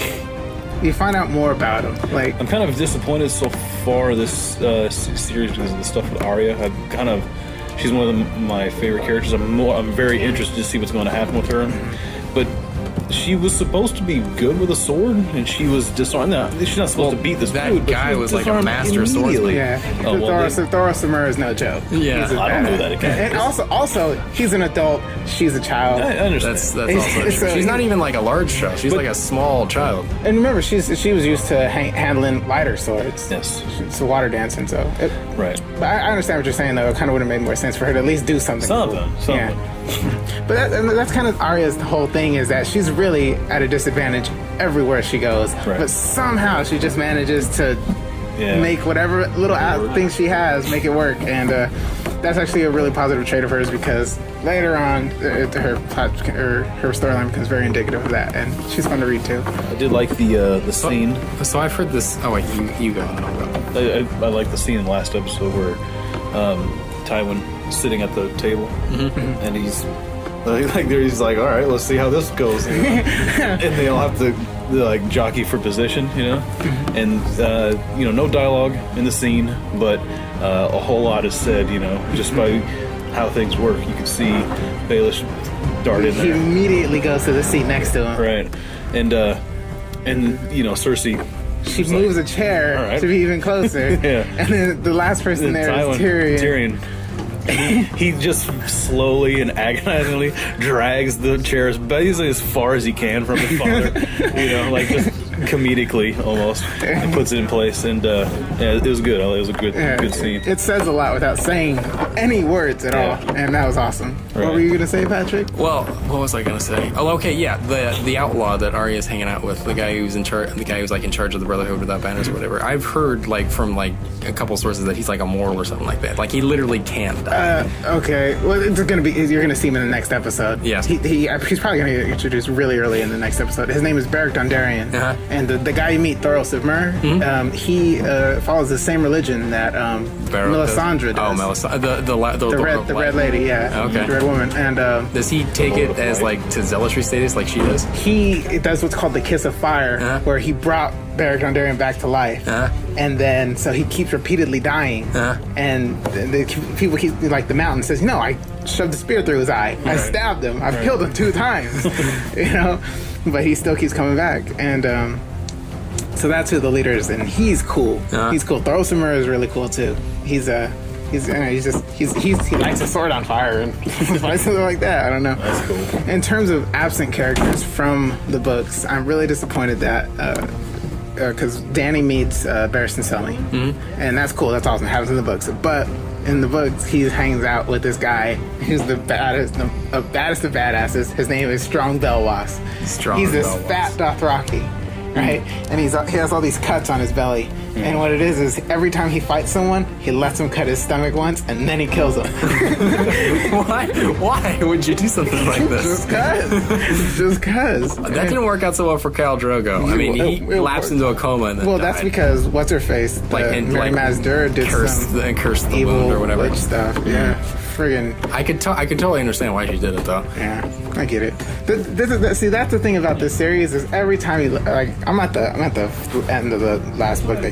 You find out more about him. Like I'm kind of disappointed so far this uh, s- series because of the stuff with Arya. I've kind of, she's one of the, my favorite characters. I'm more, I'm very interested to see what's going to happen with her, but. She was supposed to be good with a sword, and she was disarmed. No, she's not supposed Well, to beat this that dude. but guy she was like a disarmed master swordsman. immediately. yeah. Oh, well, Thoros, they- Thoros Samura is no joke. Yeah. He's a I don't know badass. that guy. And also, also, he's an adult. She's a child. I understand. That's that's It's- also it's true. a- She's not even like a large child. She's But- like a small child. And remember, she's she was used to ha- handling lighter swords. Yes. It's a water dancing, so. It, Right. but I, I understand what you're saying, though. It kind of would have made more sense for her to at least do something. Something. cool. Something. Yeah. But that, and that's kind of Arya's whole thing is that she's really at a disadvantage everywhere she goes. Right. But somehow she just manages to Yeah. make whatever little out things she has make it work. And uh, that's actually a really positive trait of hers because later on, uh, her plot, her, her storyline becomes very indicative of that. And she's fun to read too. I did like the uh, the scene. So I've heard this. Oh wait, you you go. and I'll go. I, I, I like the scene in the last episode where um, Tywin is sitting at the table and he's like, like there he's like, all right, let's see how this goes, you know? And they all have to like jockey for position, you know, and uh, you know, no dialogue in the scene, but uh, a whole lot is said, you know, just by how things work. You can see Baelish dart in He there, immediately goes to the seat next to him. right, and uh, and you know, Cersei. She was moves like, a chair "All right." to be even closer. Yeah. And then the last person there is Tywin- Tyrion. Tyrion. He, he just slowly and agonizingly drags the chairs basically as far as he can from his father. You know, like just comedically almost, and puts it in place. And uh, yeah, it was good. It was a good, Yeah, good scene. It says a lot without saying any words at Yeah. all, and that was awesome. Right. What were you gonna say, Patrick? Well, what was I gonna say? Oh, okay, yeah, the the outlaw that Arya's hanging out with, the guy who's in charge, the guy who's like in charge of the Brotherhood without banners or whatever. I've heard like from like a couple sources that he's like immortal or something like that. Like he literally can't die. Uh, okay, well, it's gonna be. You're gonna see him in the next episode. Yes. He, he he's probably gonna get introduced really early in the next episode. His name is Beric Dondarrion, Uh-huh. and the, the guy you meet, Thoros of Myr, um, he uh, follows the same religion that um, Barrow does- Melisandre does. Oh, Melisandre, the the la- the, The red, the red lady, yeah, Okay. the red woman, and um, Does he take Lord it of as Light. like to zealotry status like she does? he does what's called the Kiss of Fire, Uh-huh. where he brought Beric Dondarrion back to life, Uh-huh. and then so he keeps repeatedly dying, Uh-huh. and the, the people keep like the mountain says, no, I shoved a spear through his eye, I stabbed him, I've killed him two times, you know, but he still keeps coming back, and um, so that's who the leader is, and he's cool. Uh-huh. He's cool. Thoros of Myr is really cool too. He's a uh, He's, you know, he's just he's, he's he lights a sword on fire and something like that. I don't know. That's cool. In terms of absent characters from the books, I'm really disappointed that because uh, uh, Danny meets uh, Barristan Selmy, mm-hmm. and that's cool. That's awesome. It happens in the books, but in the books, he hangs out with this guy who's the baddest, the uh, baddest of badasses. His name is Strong Belwas. Strong He's this Belwas. fat Dothraki, right? And he's he has all these cuts on his belly. And what it is is every time he fights someone, he lets him cut his stomach once, and then he kills him. Why? Why would you do something like this? Just cause. Just cause. That didn't work out so well for Khal Drogo. I mean, he It- it lapsed worked. into a coma and then Well, died. that's because what's her face, the like and Mary like Mazdur did cursed some the, and cursed the evil wound or whatever. witch stuff. Yeah, friggin' I could to- I could totally understand why she did it though. yeah. I get it. This, this is the, see, that's the thing about this series is every time you like, I'm at the I'm at the end of the last book that came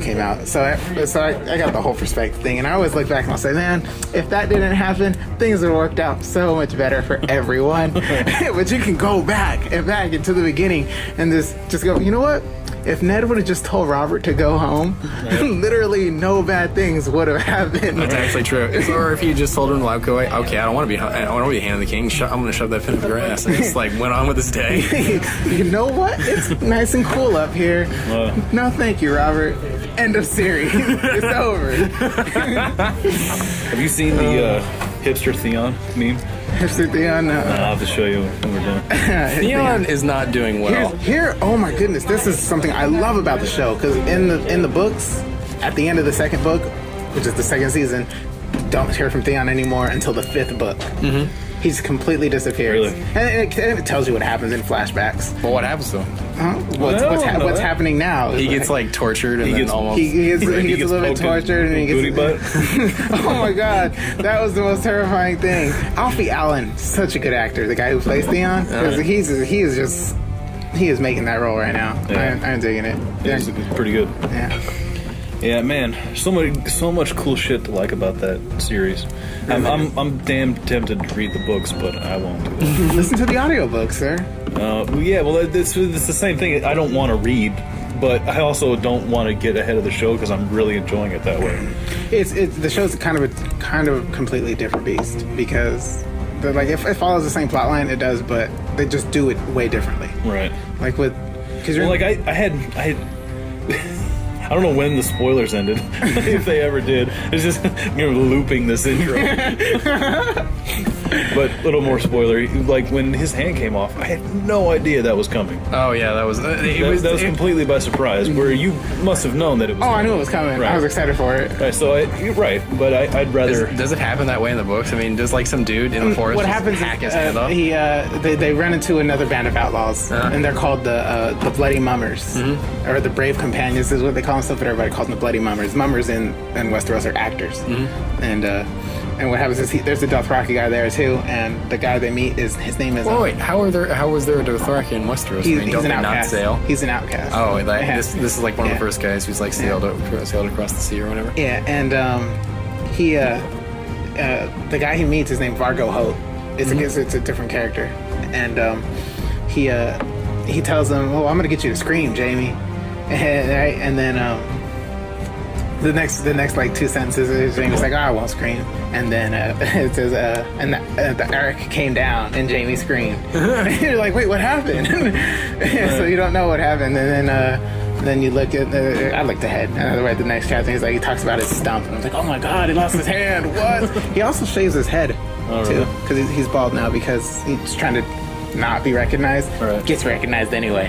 came out. So, I, so I, I got the whole perspective thing, and I always look back and I'll say, man, if that didn't happen, things would have worked out so much better for everyone. But you can go back and back into the beginning and just just go, you know what? If Ned would have just told Robert to go home, right. literally no bad things would have happened. That's actually true. Or if you just told him, like, okay, okay, I don't want to be, I don't want to be hand of the king. Sh- I'm going to shove that pin up your ass, and just like went on with his day. You know what? It's nice and cool up here. Uh, no, thank you, Robert. End of series. It's over. Have you seen the uh, hipster Theon meme? Hipster Theon. Uh, I'll have to show you when we're done. Theon is not doing well. Here's, here, oh my goodness, this is something I love about the show, because in the in the books, at the end of the second book, which is the second season, don't hear from Theon anymore until the fifth book. Mm-hmm. He's completely disappeared. Really? And it, and it tells you what happens in flashbacks. Well, what happens to him? Huh? What's, what's, ha- what's happening now? He gets like tortured and he then gets, almost. He, he gets, right, he gets, he gets a little bit tortured and he gets. Booty butt. Oh my god, that was the most terrifying thing. Alfie Allen, such a good actor, the guy who plays Theon, because uh, he's he is just he is making that role right now. Yeah. I, I'm digging it. Yeah, it's, it's pretty good. Yeah. Yeah, man, so much, so much cool shit to like about that series. I'm, I'm, I'm damn tempted to read the books, but I won't do it. Listen to the audiobook, sir. Uh, yeah, well, it's, it's the same thing. I don't want to read, but I also don't want to get ahead of the show because I'm really enjoying it that way. It's it's the show's kind of a kind of a completely different beast because, the, like, if it follows the same plot line, it does, but they just do it way differently. Right. Like with, because you're well, like I, I had, I had. I don't know when the spoilers ended, if they ever did. It's just, you know, looping this intro. But a little more spoilery. Like, when his hand came off, I had no idea that was coming. Oh, yeah, that was... Uh, it that was, that was it, completely by surprise, where you must have known that it was Oh, coming. I knew it was coming. Right. I was excited for it. Right, so, I, you're right, but I, I'd rather... Does, does it happen that way in the books? I mean, does, like, some dude in the forest What just happens hack his is, hand uh, off? he, uh, they, they run into another band of outlaws, Uh-huh. and they're called the uh, the Bloody Mummers, Mm-hmm. or the Brave Companions is what they call themselves, but everybody calls them the Bloody Mummers. Mummers in, in Westeros are actors. Mm-hmm. And uh, and what happens is he, there's a Dothraki guy there too, and the guy they meet is his name is. Well, uh, wait, how are there? How was there a Dothraki in Westeros? he's, I mean, he's don't an they not outcast. sail? He's an outcast. Oh, like, Yeah. this this is like one of Yeah. the first guys who's like sailed Yeah. o- sailed across the sea or whatever. Yeah, and um, he, uh, uh, the guy he meets is named Vargo Hoat. It's, Mm-hmm. a, it's, it's a different character, and um, he uh, he tells him, "Oh, I'm gonna get you to scream, Jamie," and, right? and then um, the next the next like two sentences is Jamie's like, "Oh, I won't scream," and then uh, it says, uh, "And the, uh, the Eric came down, and Jamie screamed." And you're like, "Wait, what happened?" So you don't know what happened, and then. Uh, Then you look at the, I looked ahead, and I read the next chapter. He's like, he talks about his stump, and I was like, oh my god, he lost his hand. What? He also shaves his head Oh, too, really? because he's, he's bald now because he's trying to not be recognized. Right. Gets recognized anyway.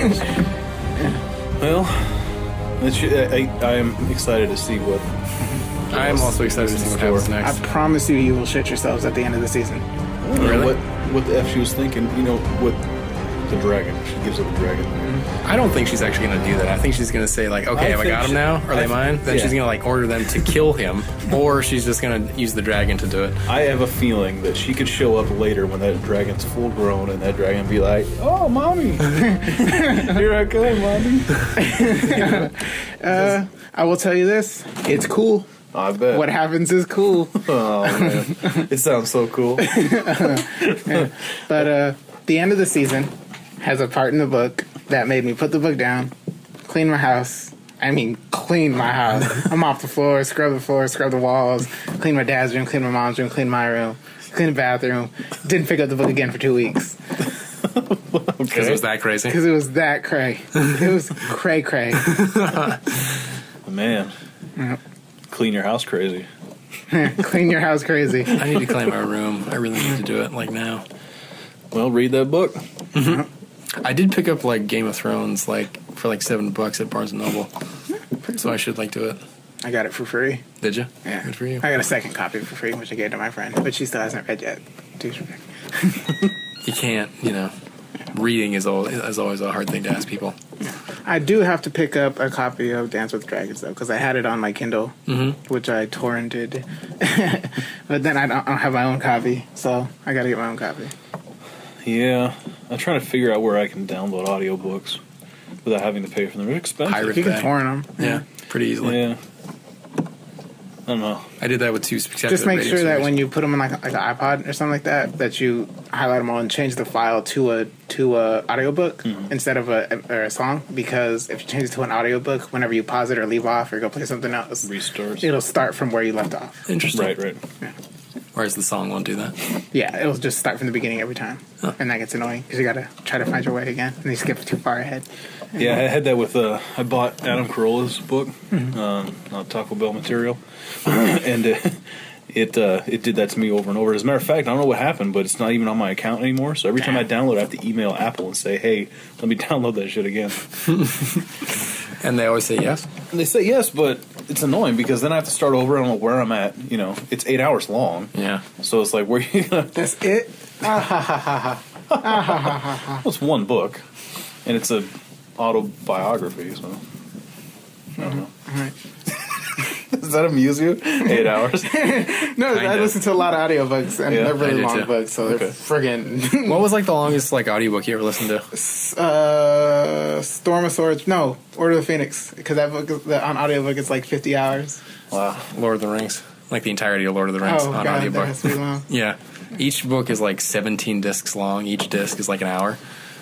Well, it should, I, I am excited to see what... I am also excited to see what happens I next. promise you, you will shit yourselves at the end of the season. Really? What, what the F she was thinking, you know, with the dragon. She gives up a dragon. I don't think she's actually going to do that. I think she's going to say like, okay, I have I think got him she- now? Are I they mine? th- Then yeah. she's going to like order them to kill him, or she's just going to use the dragon to do it. I have a feeling that she could show up later when that dragon's full grown and that dragon be like, oh, mommy. Here I come, mommy. Uh, I will tell you this: it's cool. I bet. What happens is cool. Oh, man. It sounds so cool. But uh, the end of the season has a part in the book that made me put the book down, clean my house. I mean, clean my house. I mop the floor, scrub the floor, scrub the walls, clean my dad's room, clean my mom's room, clean my room, clean the bathroom. Didn't pick up the book again for two weeks Because it was that crazy. because it was that cray. It was cray cray. Man. Yep. Clean your house crazy. Clean your house crazy. I need to clean my room. I really need to do it like now. Well, read that book. I did pick up like Game of Thrones like for like seven bucks at Barnes and Noble, so I should like do it. I got it for free. Did you? Yeah. Good for you. I got a second copy for free, which I gave to my friend, but she still hasn't read yet. Douchebag. You can't, you know. Reading is always, is always a hard thing to ask people. I do have to pick up a copy of Dance with Dragons, though, because I had it on my Kindle, Mm-hmm. which I torrented. But then I don't, I don't have my own copy, so I got to get my own copy. Yeah. I'm trying to figure out where I can download audiobooks without having to pay for them. They're expensive. Pirate You can Bay. torrent them. Yeah. pretty easily. Yeah. I don't know. I did that with two spectacular. Just make radio sure that series. when you put them in like like an iPod or something like that, that you highlight them all and change the file to a to a audiobook Mm-hmm. instead of a, or a song. Because if you change it to an audiobook, whenever you pause it or leave off or go play something else, Restarts. it'll start from where you left off. Interesting. Right, right. Whereas the song won't do that. Yeah, it'll just start from the beginning every time, Huh. and that gets annoying because you gotta try to find your way again, and you skip too far ahead. Yeah, I had that with, uh, I bought Adam Carolla's book, um, not Taco Bell material, and uh, it uh, it did that to me over and over. As a matter of fact, I don't know what happened, but it's not even on my account anymore, so every time I download, I have to email Apple and say, hey, let me download that shit again. And they always say yes. And they say yes, but it's annoying because then I have to start over. I don't know where I'm at. You know, it's eight hours long. Yeah. So it's like, where are you going to... That's it. Ah, ha, ha, ha, ha. Well, it's one book, and it's a autobiography, so... I don't know. All right. Does that amuse you? Eight hours? No, Kinda. I listen to a lot of audiobooks, and Yeah, they're I really do long too. books, so they're Okay. friggin'. What was like the longest like audiobook you ever listened to? uh, Storm of Swords. No, Order of the Phoenix, because that book is, the, on audiobook it's like fifty hours. Wow. Lord of the Rings. Like the entirety of Lord of the Rings Oh on god, audiobook. that has to be long. Yeah. Each book is like seventeen discs long. Each disc is like an hour.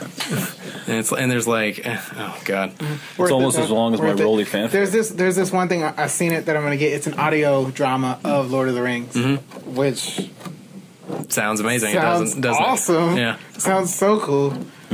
And it's and there's like eh, oh god. Worth almost it, as long as my worth it. Rolly fan. There's this. There's this one thing I, I've seen it that I'm gonna get. It's an audio drama of Lord of the Rings, Mm-hmm. which Sounds amazing. sounds it doesn't doesn't awesome. it? Yeah. sounds so cool.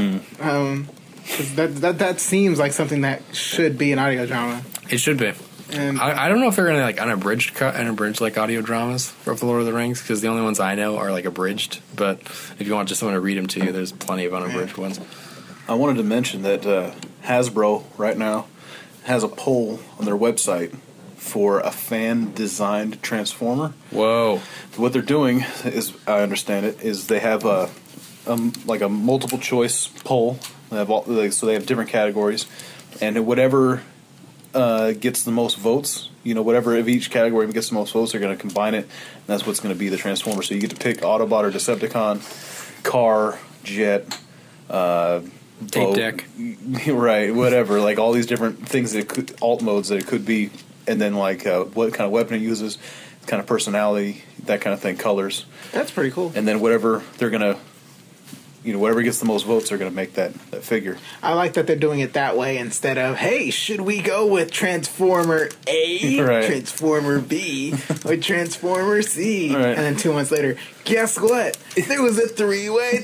Um, 'cause that that that seems like something that should be an audio drama. It should be. And I, I don't know if they're gonna like unabridged cut unabridged like audio dramas for the Lord of the Rings because the only ones I know are like abridged. But if you want just someone to read them to you, there's plenty of unabridged ones. I wanted to mention that uh, Hasbro right now has a poll on their website for a fan-designed Transformer. Whoa. What they're doing is, I understand it, is they have a, um like a multiple choice poll. They have all, like, so they have different categories, and whatever uh, gets the most votes, you know, whatever of each category gets the most votes, they're going to combine it, and that's what's going to be the Transformer. So you get to pick Autobot or Decepticon, car, jet, uh, Tape boat, deck. right? Whatever, like all these different things that it could, alt modes that it could be, and then like uh, what kind of weapon it uses, kind of personality, that kind of thing, colors. that's pretty cool. And then whatever they're gonna, you know, whatever gets the most votes, they're gonna make that, that figure. I like that they're doing it that way instead of, hey, should we go with Transformer A, Right. Transformer B, or Transformer C? Right. And then two months later, guess what? There was a three-way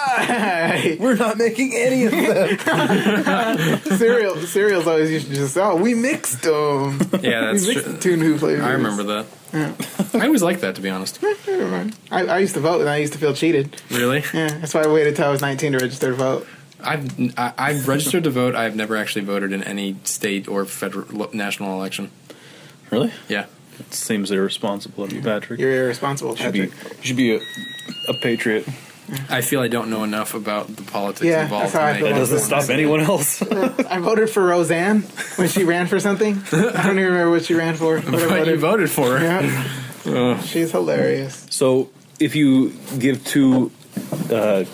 tie. We're not making any of them. Cereal, cereals always used to just, oh, we mixed them. Yeah, that's we mixed true. the two new flavors. I remember that. I always liked that, to be honest. Never mind. I, I used to vote, and I used to feel cheated. Really? Yeah, that's why I waited till I was nineteen to register to vote. I've I, I've registered to vote. I've never actually voted in any state or federal lo- national election. Really? Yeah. It seems irresponsible of you, Patrick. You're irresponsible, you should be, Patrick. you should be a, a patriot. I feel I don't know enough about the politics Yeah, involved. that's how I to feel make That about it. doesn't stop anyone else. I voted for Roseanne when she ran for something. I don't even remember what she ran for. But I But you voted. voted for her. Yeah. She's hilarious. So if you give two uh,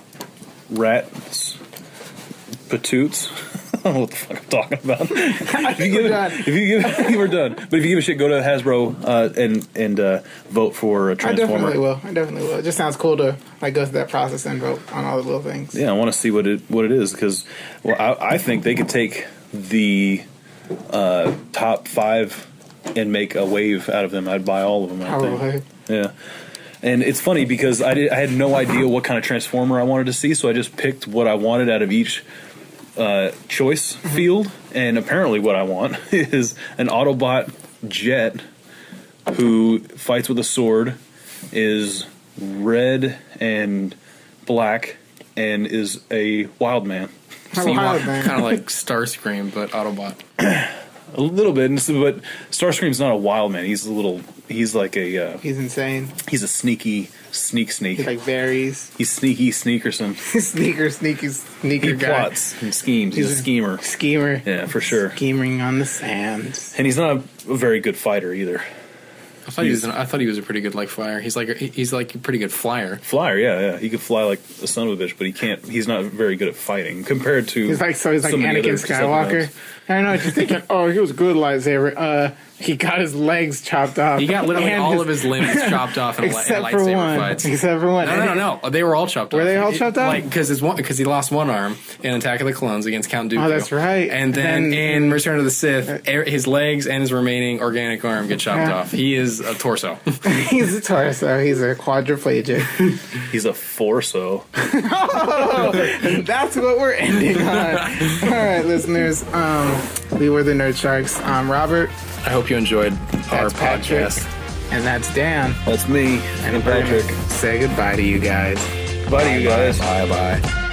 rats patoots, I don't know what the fuck I'm talking about. if you give, we're done. if you give, we're done. But if you give a shit, go to Hasbro uh, and and uh, vote for a I Transformer. definitely will. I definitely will. It just sounds cool to like go through that process and vote on all the little things. Yeah, I want to see what it what it is because well, I, I think they could take the uh, top five and make a wave out of them. I'd buy all of them. I think. Probably. Yeah. And it's funny because I, did, I had no idea what kind of Transformer I wanted to see, so I just picked what I wanted out of each uh, choice Mm-hmm. field. And apparently, what I want is an Autobot jet who fights with a sword, is red and black, and is a wild man. A wild man. Kind of like Starscream, but Autobot. A little bit, and so- but Starscream's not a wild man. He's a little. He's like a. Uh, He's insane. he's a sneaky sneak sneak. He like varies. He's sneaky sneakerson. Sneaker, sneaky, sneaker He guy. plots and schemes. He's, He's a a- schemer. Schemer. Yeah, for sure. Scheming on the sands. And he's not a, a very good fighter either. I thought he was. An, I thought he was a pretty good like flyer. He's like a, he- he's like a pretty good flyer. Flyer, yeah, yeah. He could fly like a son of a bitch, but he can't. He's not very good at fighting compared to. He's like so. He's like so many Anakin other Skywalker. Decepticons. I know, just thinking, oh, he was good lightsaber. Uh, he got his legs chopped off. He got literally And all his- of his limbs chopped off in, li- in except for lightsaber one. fights. Except for one. No, no, no, no. They were all chopped off. Were they all It- chopped off? Like because his one because he lost one arm in Attack of the Clones against Count Dooku. Oh, that's right. And then, Then- in Return of the Sith, er, his legs and his remaining organic arm get chopped Yeah. off. He is a torso. He's a torso. He's a quadriplegic. He's a forso. And that's what we're ending on. All right, listeners. Um, we were the Nerd Sharks. I'm Robert. I hope you enjoyed our That's Patrick. podcast. And that's Dan. That's me And and we're gonna Patrick. say goodbye to you guys. Bye to you guys. Bye bye.